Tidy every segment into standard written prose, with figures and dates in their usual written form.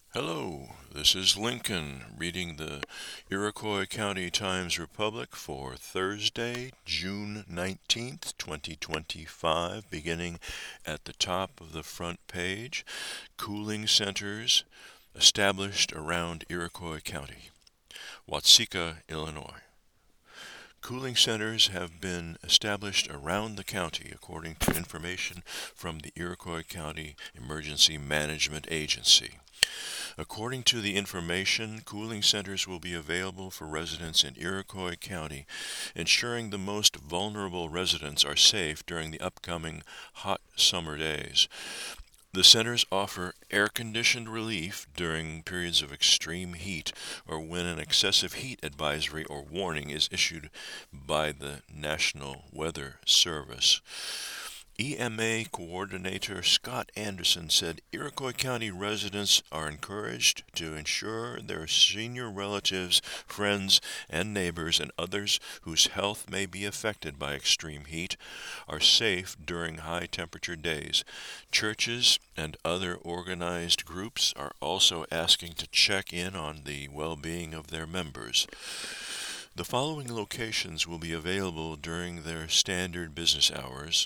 Hello, this is Lincoln reading the Iroquois County Times-Republic for Thursday, June 19th, 2025, beginning at the top of the front page. Cooling centers established around Iroquois County, Watseka, Illinois. Cooling centers have been established around the county, according to information from the Iroquois County Emergency Management Agency. According to the information, cooling centers will be available for residents in Iroquois County, ensuring the most vulnerable residents are safe during the upcoming hot summer days. The centers offer air-conditioned relief during periods of extreme heat or when an excessive heat advisory or warning is issued by the National Weather Service. EMA Coordinator Scott Anderson said Iroquois County residents are encouraged to ensure their senior relatives, friends, and neighbors and others whose health may be affected by extreme heat are safe during high temperature days. Churches and other organized groups are also asking to check in on the well-being of their members. The following locations will be available during their standard business hours: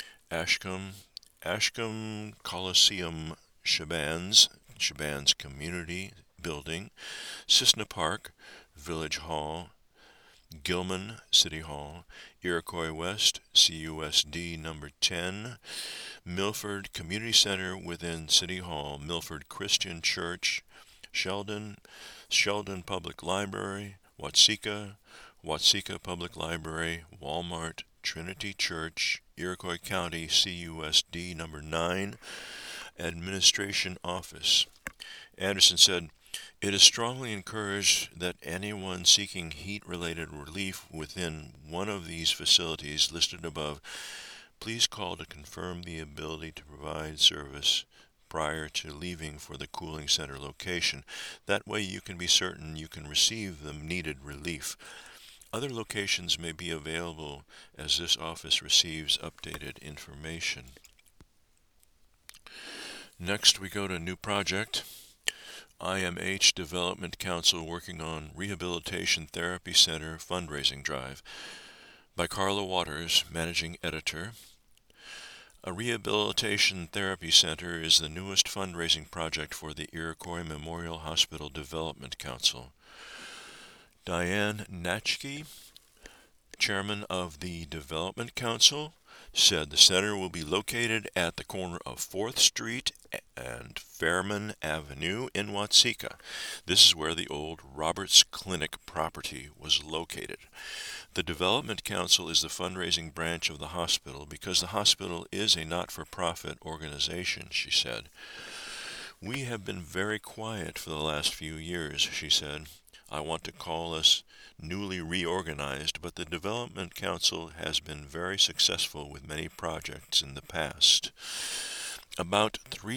Ashcombe Coliseum Shabans Community Building, Cissna Park, Village Hall, Gilman City Hall, Iroquois West, CUSD number 10, Milford Community Center within City Hall, Milford Christian Church, Sheldon Public Library, Watseka Public Library, Walmart, Trinity Church, Iroquois County, CUSD number 9, Administration Office. Anderson said, "It is strongly encouraged that anyone seeking heat-related relief within one of these facilities listed above, please call to confirm the ability to provide service prior to leaving for the cooling center location. That way you can be certain you can receive the needed relief. Other locations may be available as this office receives updated information." Next we go to New Project. IMH Development Council working on Rehabilitation Therapy Center fundraising drive, by Carla Waters, Managing Editor. A rehabilitation therapy center is the newest fundraising project for the Iroquois Memorial Hospital Development Council. Diane Natchke, chairman of the Development Council, said the center will be located at the corner of 4th Street and Fairman Avenue in Watseka. This is where the old Roberts Clinic property was located. The Development Council is the fundraising branch of the hospital because the hospital is a not-for-profit organization, she said. "We have been very quiet for the last few years," she said. "I want to call us newly reorganized, but the Development Council has been very successful with many projects in the past." About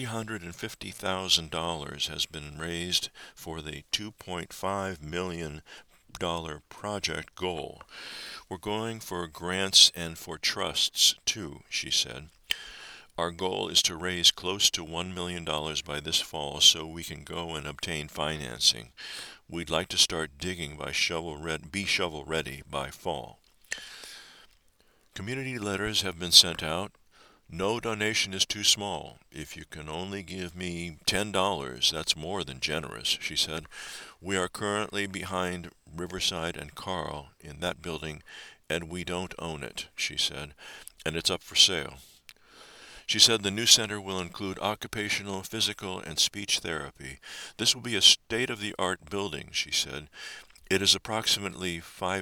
$350,000 has been raised for the $2.5 million project goal. "We're going for grants and for trusts, too," she said. "Our goal is to raise close to $1 million by this fall so we can go and obtain financing. We'd like to start digging be shovel ready by fall." Community letters have been sent out. "No donation is too small. If you can only give me $10, that's more than generous," she said. "We are currently behind Riverside and Carl in that building, and we don't own it," she said, "and it's up for sale." She said the new center will include occupational, physical, and speech therapy. "This will be a state-of-the-art building," she said. "It is approximately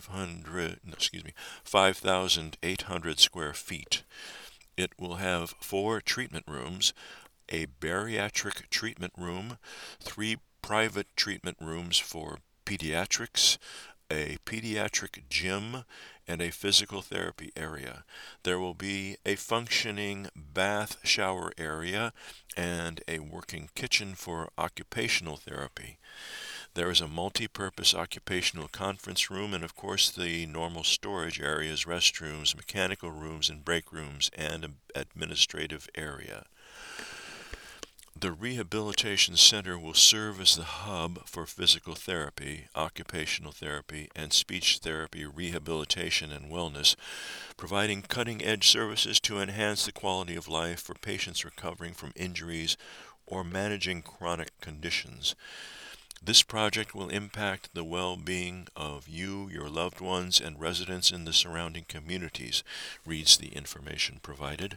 5,800 square feet. It will have 4 treatment rooms, a bariatric treatment room, 3 private treatment rooms for pediatrics, a pediatric gym, and a physical therapy area. There will be a functioning bath shower area and a working kitchen for occupational therapy. There is a multi-purpose occupational conference room and, of course, the normal storage areas, restrooms, mechanical rooms and break rooms, and an administrative area." The Rehabilitation Center will serve as the hub for physical therapy, occupational therapy, and speech therapy rehabilitation and wellness, providing cutting-edge services to enhance the quality of life for patients recovering from injuries or managing chronic conditions. This project will impact the well-being of you, your loved ones, and residents in the surrounding communities, reads the information provided.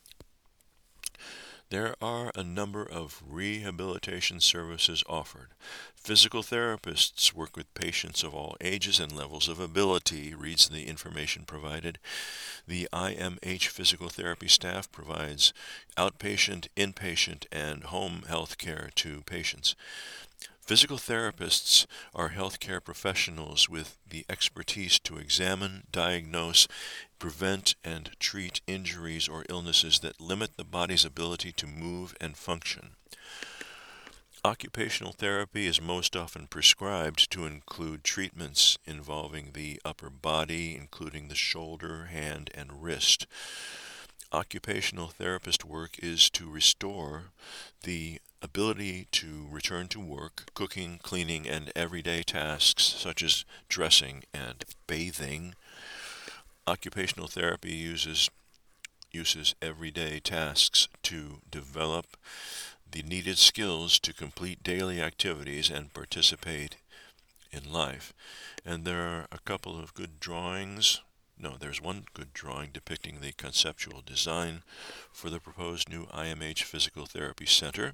There are a number of rehabilitation services offered. Physical therapists work with patients of all ages and levels of ability, reads the information provided. The IMH physical therapy staff provides outpatient, inpatient, and home health care to patients. Physical therapists are healthcare professionals with the expertise to examine, diagnose, prevent, and treat injuries or illnesses that limit the body's ability to move and function. Occupational therapy is most often prescribed to include treatments involving the upper body, including the shoulder, hand, and wrist. Occupational therapist work is to restore the ability to return to work, cooking, cleaning, and everyday tasks such as dressing and bathing. Occupational therapy uses everyday tasks to develop the needed skills to complete daily activities and participate in life. And there are a couple of good drawings. No, there's one good drawing depicting the conceptual design for the proposed new IMH Physical Therapy Center.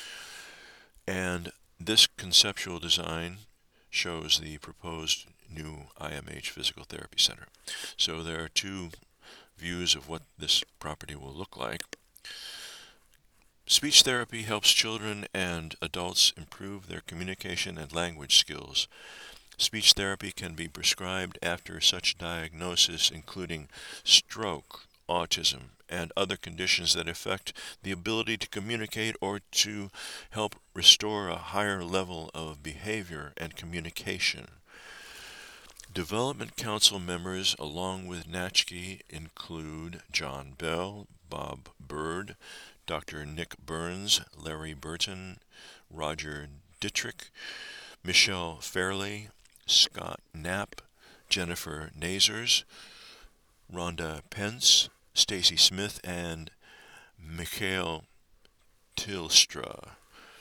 And this conceptual design shows the proposed new IMH Physical Therapy Center. So there are two views of what this property will look like. Speech therapy helps children and adults improve their communication and language skills. Speech therapy can be prescribed after such diagnosis, including stroke, autism, and other conditions that affect the ability to communicate or to help restore a higher level of behavior and communication. Development Council members, along with Natchkey, include John Bell, Bob Bird, Dr. Nick Burns, Larry Burton, Roger Dittrich, Michelle Fairley, Scott Knapp, Jennifer Nazers, Rhonda Pence, Stacy Smith, and Mikhail Tilstra.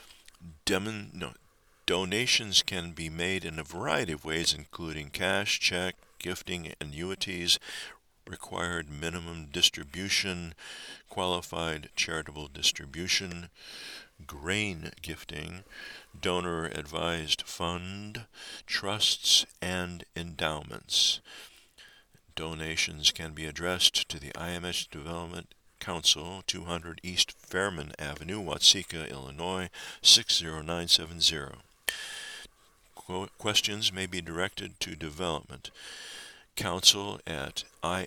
Donations can be made in a variety of ways, including cash, check, gifting, annuities, required minimum distribution, qualified charitable distribution, grain gifting, donor-advised fund, trusts, and endowments. Donations can be addressed to the IMH Development Council, 200 East Fairman Avenue, Watseka, Illinois, 60970. Questions may be directed to Development Council at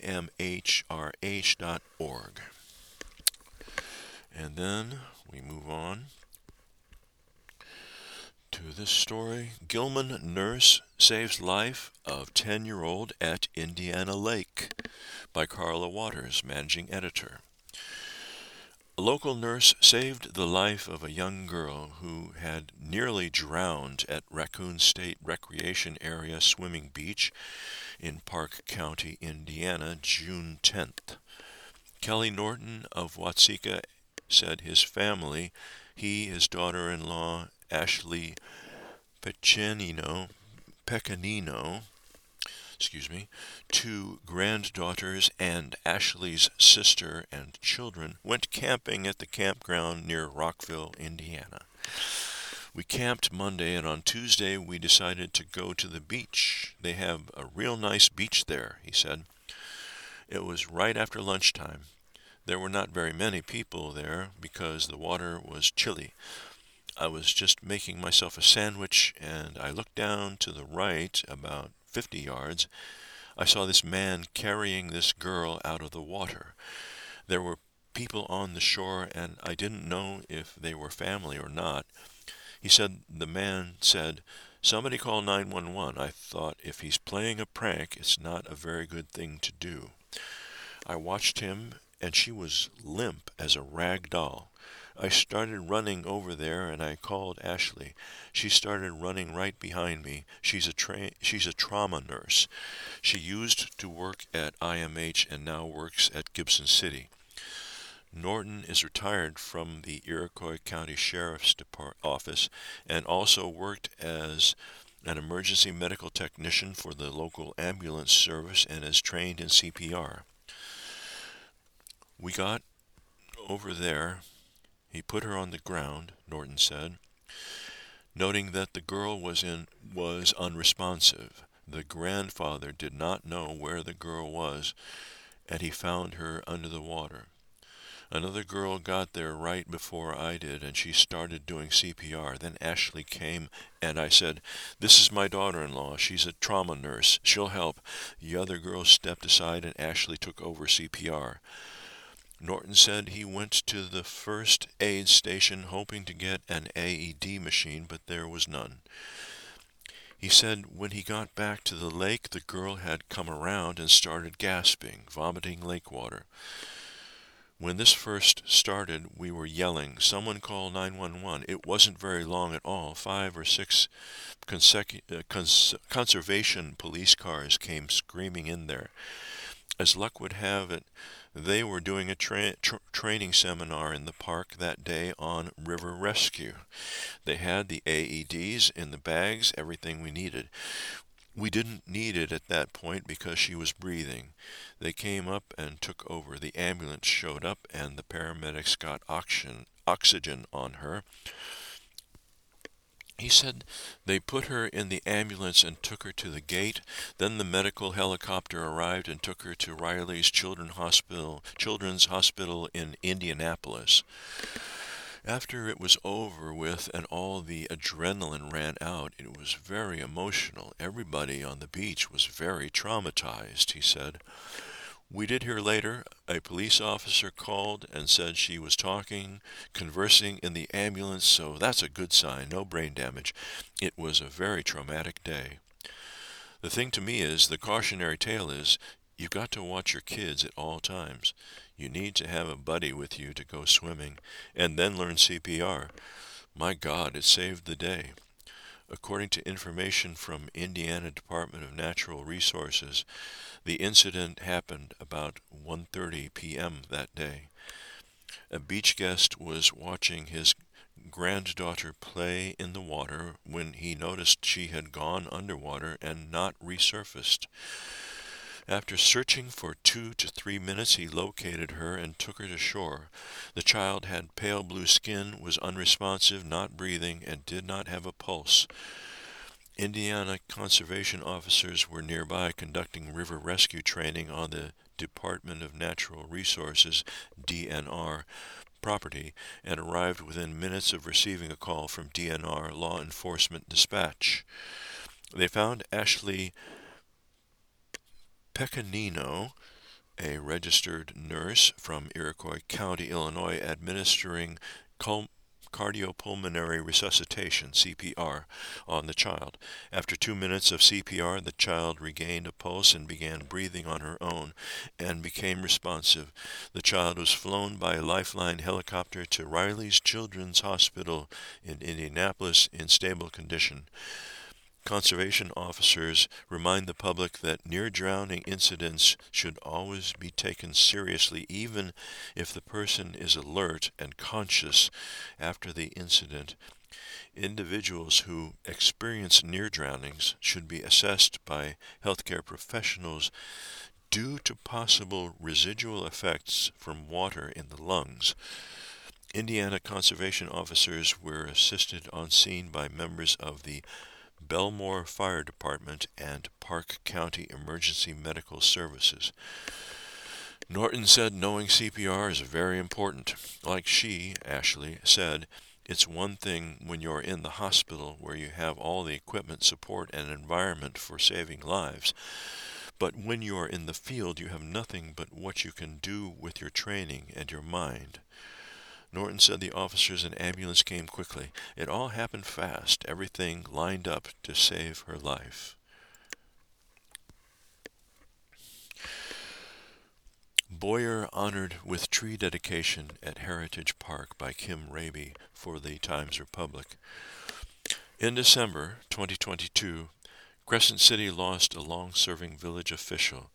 imhrh.org. And then we move on to this story. Gilman nurse saves life of 10-year-old at Indiana Lake by Carla Waters, managing editor. A local nurse saved the life of a young girl who had nearly drowned at Raccoon State Recreation Area Swimming Beach in Park County, Indiana, June 10th. Kelly Norton of Watseka said his family, his daughter-in-law, Ashley Pecanino, two granddaughters and Ashley's sister and children went camping at the campground near Rockville, Indiana. We camped Monday, and on Tuesday we decided to go to the beach. They have a real nice beach there, he said. It was right after lunchtime. There were not very many people there because the water was chilly. I was just making myself a sandwich, and I looked down to the right about 50 yards. I saw this man carrying this girl out of the water. There were people on the shore, and I didn't know if they were family or not. He said, the man said, "Somebody call 911. I thought, if he's playing a prank, it's not a very good thing to do." I watched him, and she was limp as a rag doll. I started running over there and I called Ashley. She started running right behind me. She's a trauma nurse. She used to work at IMH and now works at Gibson City. Norton is retired from the Iroquois County Sheriff's Office and also worked as an emergency medical technician for the local ambulance service and is trained in CPR. We got over there. He put her on the ground, Norton said, noting that the girl was unresponsive. The grandfather did not know where the girl was, and he found her under the water. Another girl got there right before I did, and she started doing CPR. Then Ashley came, and I said, "This is my daughter-in-law. She's a trauma nurse. She'll help." The other girl stepped aside, and Ashley took over CPR. Norton said he went to the first aid station hoping to get an AED machine, but there was none. He said when he got back to the lake, the girl had come around and started gasping, vomiting lake water. When this first started, we were yelling, "Someone call 911. It wasn't very long at all. 5 or 6 conservation police cars came screaming in there. As luck would have it, they were doing a training seminar in the park that day on river rescue. They had the AEDs in the bags, everything we needed. We didn't need it at that point because she was breathing. They came up and took over. The ambulance showed up and the paramedics got oxygen on her." He said they put her in the ambulance and took her to the gate. Then the medical helicopter arrived and took her to Riley's Children's Hospital in Indianapolis. After it was over with and all the adrenaline ran out, it was very emotional. Everybody on the beach was very traumatized, he said. We did hear later a police officer called and said she was conversing in the ambulance, so that's a good sign, no brain damage. It was a very traumatic day. The thing to me is, the cautionary tale is, you've got to watch your kids at all times. You need to have a buddy with you to go swimming, and then learn CPR. My God, it saved the day. According to information from Indiana Department of Natural Resources, the incident happened about 1:30 p.m. that day. A beach guest was watching his granddaughter play in the water when he noticed she had gone underwater and not resurfaced. After searching for 2 to 3 minutes, he located her and took her to shore. The child had pale blue skin, was unresponsive, not breathing, and did not have a pulse. Indiana conservation officers were nearby conducting river rescue training on the Department of Natural Resources, DNR, property and arrived within minutes of receiving a call from DNR Law Enforcement Dispatch. They found Ashley Pecanino, a registered nurse from Iroquois County, Illinois, administering cardiopulmonary resuscitation, CPR, on the child. After 2 minutes of CPR, the child regained a pulse and began breathing on her own and became responsive. The child was flown by a Lifeline helicopter to Riley's Children's Hospital in Indianapolis in stable condition. Conservation officers remind the public that near-drowning incidents should always be taken seriously, even if the person is alert and conscious after the incident. Individuals who experience near-drownings should be assessed by healthcare professionals due to possible residual effects from water in the lungs. Indiana conservation officers were assisted on scene by members of the Belmore Fire Department and Park County Emergency Medical Services. Norton said knowing CPR is very important. Like Ashley, said, it's one thing when you're in the hospital where you have all the equipment, support, and environment for saving lives. But when you're in the field, you have nothing but what you can do with your training and your mind. Norton said the officers and ambulance came quickly. It all happened fast. Everything lined up to save her life. Boyer honored with tree dedication at Heritage Park by Kim Raby for the Times-Republic. In December 2022, Crescent City lost a long-serving village official,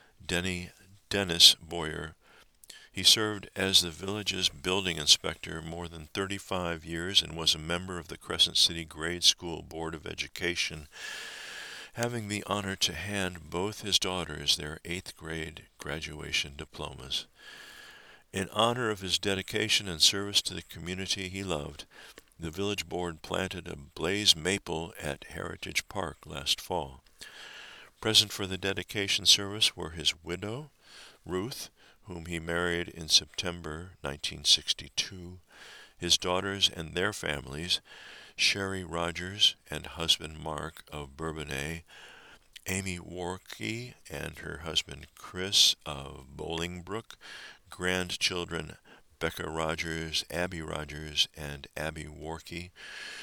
Dennis Boyer. He served as the village's building inspector more than 35 years and was a member of the Crescent City Grade School Board of Education, having the honor to hand both his daughters their 8th grade graduation diplomas. In honor of his dedication and service to the community he loved, the village board planted a blaze maple at Heritage Park last fall. Present for the dedication service were his widow, Ruth, whom he married in September 1962, his daughters and their families, Sherry Rogers and husband Mark of Bourbonnais, Amy Warkey and her husband Chris of Bolingbrook, grandchildren Becca Rogers, Abby Rogers, and Abby Warkey,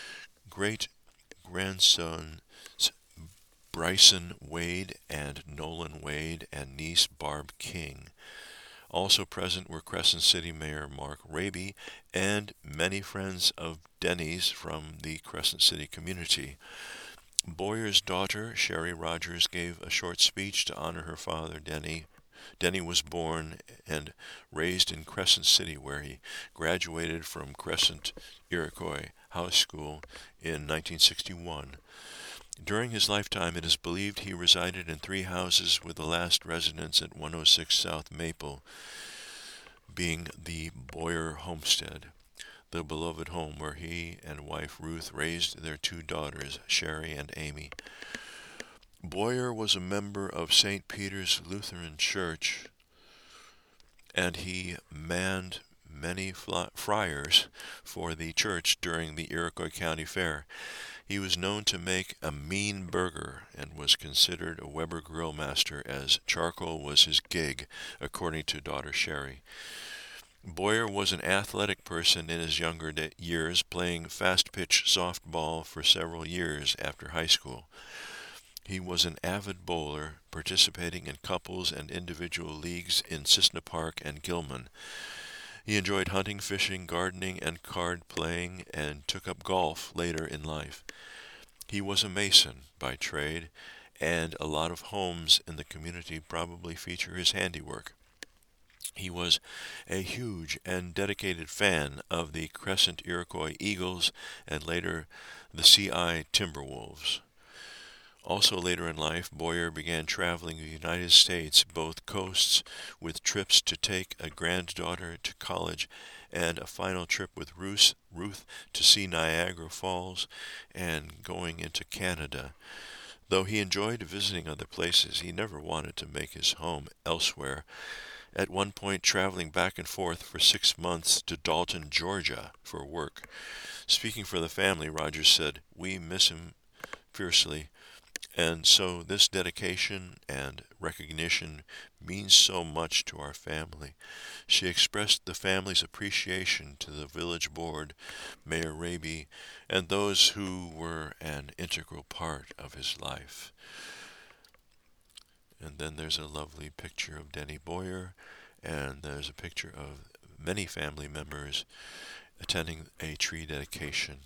great-grandsons Bryson Wade and Nolan Wade, and niece Barb King. Also present were Crescent City Mayor Mark Raby and many friends of Denny's from the Crescent City community. Boyer's daughter, Sherry Rogers, gave a short speech to honor her father, Denny. Denny was born and raised in Crescent City, where he graduated from Crescent Iroquois High School in 1961. During his lifetime, it is believed he resided in 3 houses, with the last residence at 106 South Maple being the Boyer homestead, the beloved home where he and wife Ruth raised their 2 daughters, Sherry and Amy. Boyer was a member of St. Peter's Lutheran Church, and he manned many friars for the church during the Iroquois County Fair. He was known to make a mean burger and was considered a Weber grill master, as charcoal was his gig, according to daughter Sherry. Boyer was an athletic person in his younger years, playing fast-pitch softball for several years after high school. He was an avid bowler, participating in couples and individual leagues in Cissna Park and Gilman. He enjoyed hunting, fishing, gardening, and card playing, and took up golf later in life. He was a mason by trade, and a lot of homes in the community probably feature his handiwork. He was a huge and dedicated fan of the Crescent Iroquois Eagles and later the CI Timberwolves. Also later in life, Boyer began traveling the United States, both coasts, with trips to take a granddaughter to college and a final trip with Ruth to see Niagara Falls and going into Canada. Though he enjoyed visiting other places, he never wanted to make his home elsewhere, at one point traveling back and forth for 6 months to Dalton, Georgia for work. Speaking for the family, Rogers said, "We miss him fiercely. And so this dedication and recognition means so much to our family." She expressed the family's appreciation to the village board, Mayor Raby, and those who were an integral part of his life. And then there's a lovely picture of Denny Boyer, and there's a picture of many family members attending a tree dedication.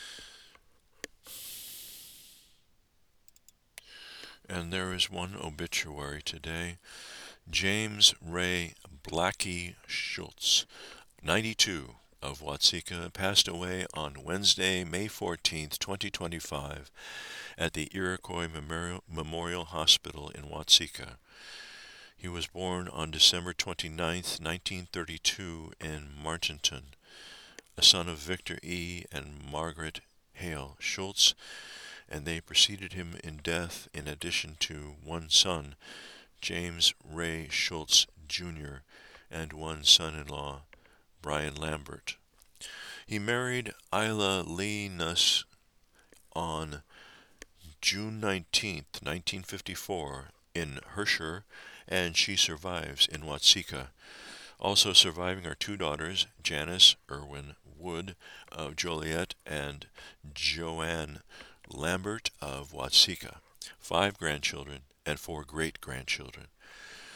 And there is one obituary today. James Ray Blackie Schultz, 92, of Watseka, passed away on Wednesday, May 14th, 2025, at the Iroquois Memorial Hospital in Watseka. He was born on December 29th, 1932, in Martinton, a son of Victor E. and Margaret Hale Schultz, and they preceded him in death in addition to one son, James Ray Schultz, Jr., and one son-in-law, Brian Lambert. He married Isla Linus on June 19, 1954, in Herscher, and she survives in Watseka. Also surviving are 2 daughters, Janice Irwin Wood of Joliet and Joanne Lambert of Watseka, 5 grandchildren and 4 great-grandchildren.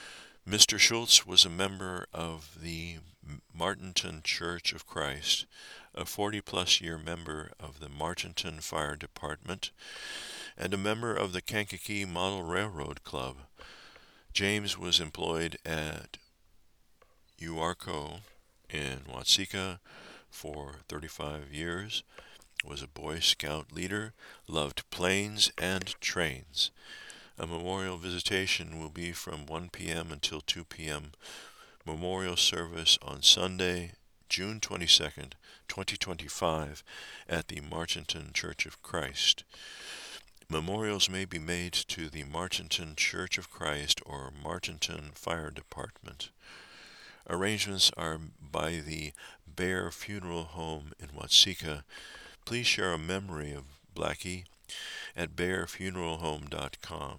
Mr. Schultz was a member of the Martinton Church of Christ, a 40-plus year member of the Martinton Fire Department, and a member of the Kankakee Model Railroad Club. James was employed at UARCO in Watseka for 35 years, was a Boy Scout leader, loved planes and trains. A memorial visitation will be from 1 p.m. until 2 p.m. Memorial service on Sunday, June 22nd, 2025, at the Martinton Church of Christ. Memorials may be made to the Martinton Church of Christ or Martinton Fire Department. Arrangements are by the Bear Funeral Home in Watseka. Please share a memory of Blackie at bearfuneralhome.com.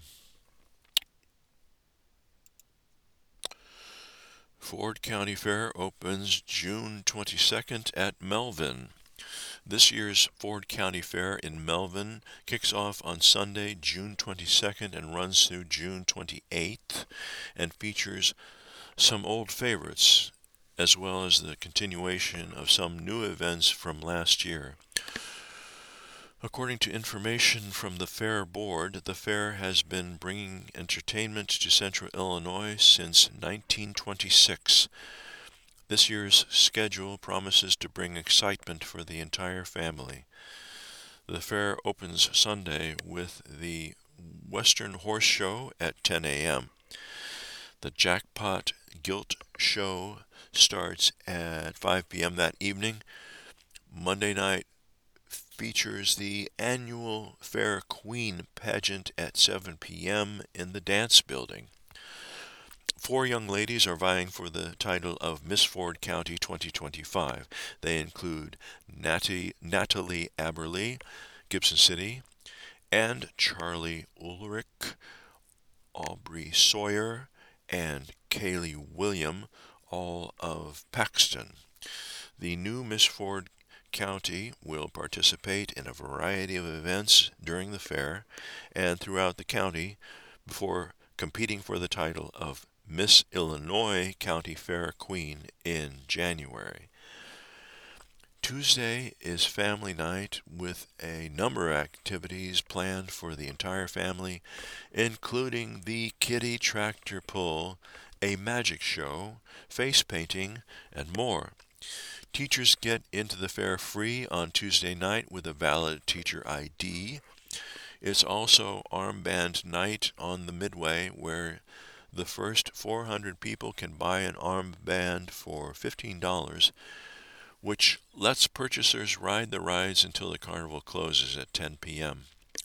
Ford County Fair opens June 22nd at Melvin. This year's Ford County Fair in Melvin kicks off on Sunday, June 22nd and runs through June 28th and features some old favorites as well as the continuation of some new events from last year. According to information from the Fair Board, the fair has been bringing entertainment to Central Illinois since 1926. This year's schedule promises to bring excitement for the entire family. The fair opens Sunday with the Western Horse Show at 10 a.m. The Jackpot Gilt Show starts at 5 p.m. that evening. Monday night features the annual Fair Queen pageant at 7 p.m. in the Dance Building. 4 young ladies are vying for the title of Miss Ford County 2025. They include Natalie Aberly, Gibson City, and Charlie Ulrich, Aubrey Sawyer, and Kaylee William, all of Paxton. The new Miss Ford County will participate in a variety of events during the fair and throughout the county before competing for the title of Miss Illinois County Fair Queen in January. Tuesday is family night with a number of activities planned for the entire family, including the kiddie tractor pull, a magic show, face painting, and more. Teachers get into the fair free on Tuesday night with a valid teacher ID. It's also armband night on the Midway, where the first 400 people can buy an armband for $15, which lets purchasers ride the rides until the carnival closes at 10 p.m.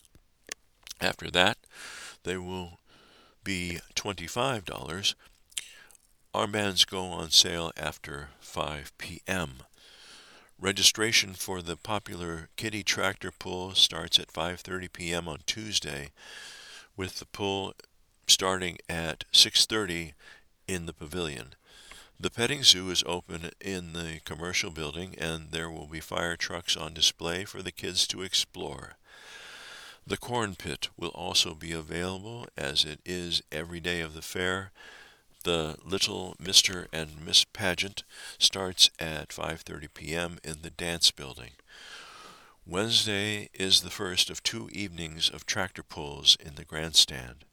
After that, they will be $25. Armbands go on sale after 5 p.m. Registration for the popular kiddie tractor pull starts at 5:30 p.m. on Tuesday, with the pull starting at 6:30 in the pavilion. The petting zoo is open in the commercial building, and there will be fire trucks on display for the kids to explore. The corn pit will also be available, as it is every day of the fair. The Little Mr. and Miss Pageant starts at 5:30 p.m. in the Dance Building. Wednesday is the first of 2 evenings of tractor pulls in the grandstand.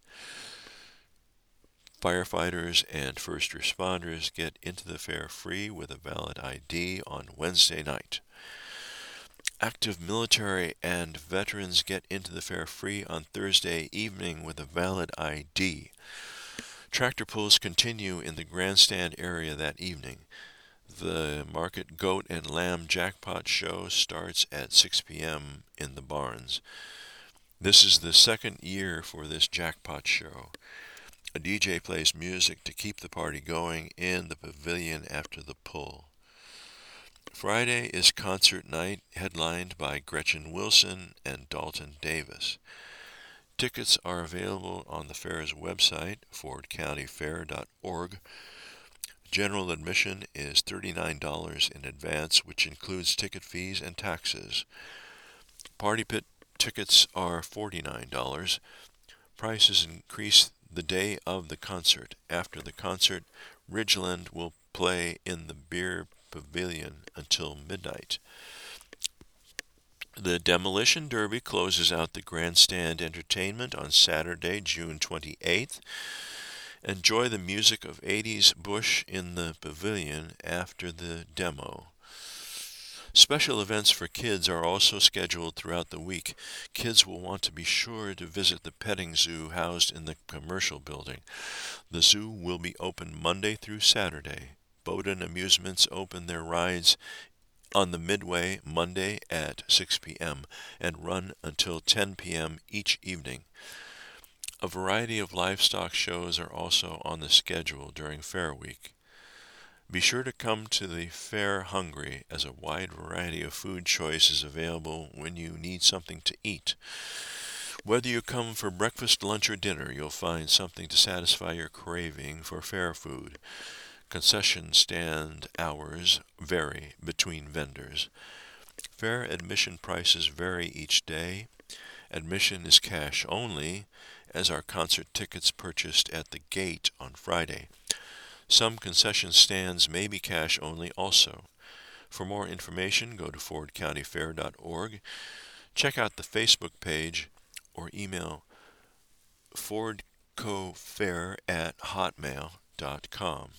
Firefighters and first responders get into the fair free with a valid ID on Wednesday night. Active military and veterans get into the fair free on Thursday evening with a valid ID. Tractor pulls continue in the grandstand area that evening. The Market Goat and Lamb Jackpot Show starts at 6 p.m. in the barns. This is the second year for this jackpot show. A DJ plays music to keep the party going in the pavilion after the pull. Friday is concert night, headlined by Gretchen Wilson and Dalton Davis. Tickets are available on the fair's website, fordcountyfair.org. General admission is $39 in advance, which includes ticket fees and taxes. Party pit tickets are $49. Prices increase the day of the concert. After the concert, Ridgeland will play in the Beer Pavilion until midnight. The Demolition Derby closes out the grandstand entertainment on Saturday, June 28th. Enjoy the music of 80s Bush in the pavilion after the demo. Special events for kids are also scheduled throughout the week. Kids will want to be sure to visit the petting zoo housed in the commercial building. The zoo will be open Monday through Saturday. Bowdoin Amusements open their rides on the Midway Monday at 6 p.m. and run until 10 p.m. each evening. A variety of livestock shows are also on the schedule during Fair Week. Be sure to come to the fair hungry, as a wide variety of food choice is available when you need something to eat. Whether you come for breakfast, lunch, or dinner, you'll find something to satisfy your craving for fair food. Concession stand hours vary between vendors. Fair admission prices vary each day. Admission is cash only, as are concert tickets purchased at the gate on Friday. Some concession stands may be cash only also. For more information, go to fordcountyfair.org, check out the Facebook page, or email fordcofair@hotmail.com.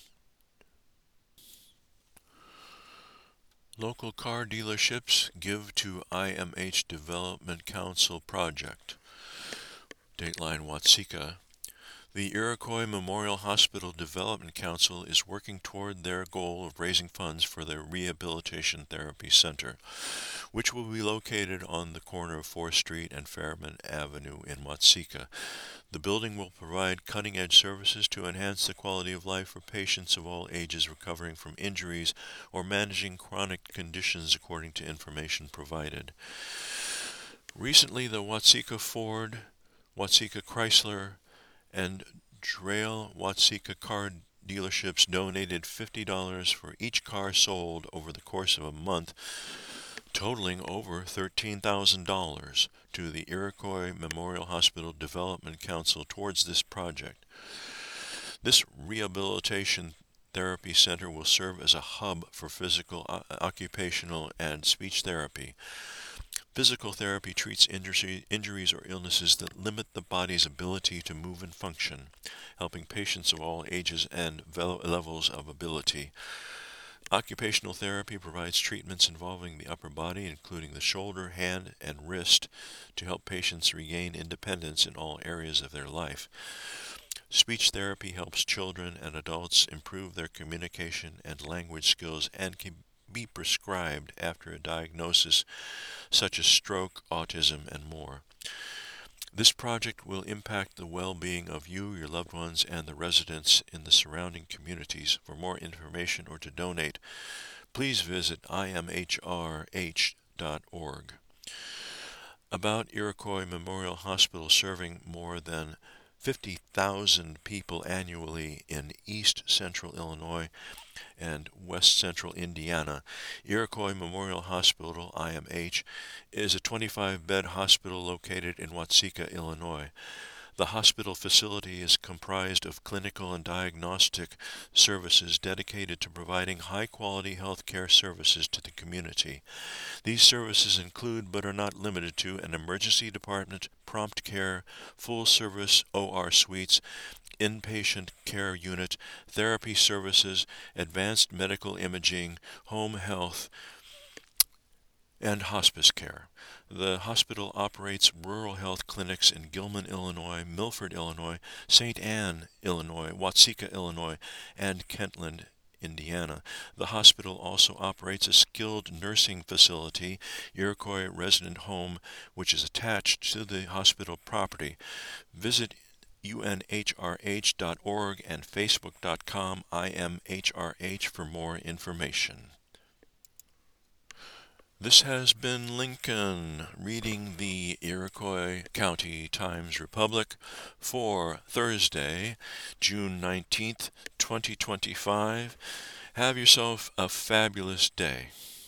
Local car dealerships give to IMH Development Council project. Dateline Watseka. The Iroquois Memorial Hospital Development Council is working toward their goal of raising funds for their Rehabilitation Therapy Center, which will be located on the corner of 4th Street and Fairmont Avenue in Watseka. The building will provide cutting-edge services to enhance the quality of life for patients of all ages recovering from injuries or managing chronic conditions, according to information provided. Recently, the Watseka Ford, Watseka Chrysler, and Drail Watseka car dealerships donated $50 for each car sold over the course of a month, totaling over $13,000 to the Iroquois Memorial Hospital Development Council towards this project. This rehabilitation therapy center will serve as a hub for physical, occupational, and speech therapy. Physical therapy treats injuries or illnesses that limit the body's ability to move and function, helping patients of all ages and levels of ability. Occupational therapy provides treatments involving the upper body, including the shoulder, hand, and wrist, to help patients regain independence in all areas of their life. Speech therapy helps children and adults improve their communication and language skills and can be prescribed after a diagnosis such as stroke, autism, and more. This project will impact the well-being of you, your loved ones, and the residents in the surrounding communities. For more information or to donate, please visit imhrh.org. About Iroquois Memorial Hospital serving more than 50,000 people annually in East Central Illinois and West Central Indiana. Iroquois Memorial Hospital, IMH, is a 25-bed hospital located in Watseka, Illinois. The hospital facility is comprised of clinical and diagnostic services dedicated to providing high-quality health care services to the community. These services include, but are not limited to, an emergency department, prompt care, full-service OR suites, inpatient care unit, therapy services, advanced medical imaging, home health, and hospice care. The hospital operates rural health clinics in Gilman, Illinois, Milford, Illinois, St. Anne, Illinois, Watseka, Illinois, and Kentland, Indiana. The hospital also operates a skilled nursing facility, Iroquois Resident Home, which is attached to the hospital property. Visit unhrh.org and facebook.com IMHRH for more information. This has been Lincoln reading the Iroquois County Times-Republic for Thursday, June 19th, 2025. Have yourself a fabulous day.